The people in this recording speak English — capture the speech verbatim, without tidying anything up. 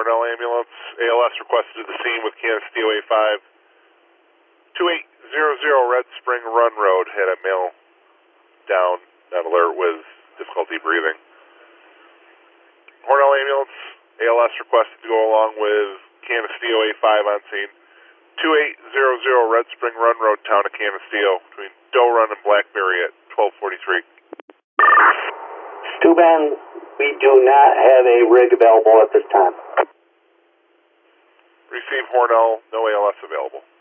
Hornell ambulance. A L S requested to the scene with Canisteo A five. two eight zero zero Red Spring Run Road. Had a male down, not alert, with difficulty breathing. Hornell ambulance. A L S requested to go along with Canisteo A five on scene. two eight zero zero Red Spring Run Road, town of Canisteo, between Doe Run and Blackberry at twelve forty-three. Stuban, we do not have a rig available at this time. Receive Hornell, no A L S available.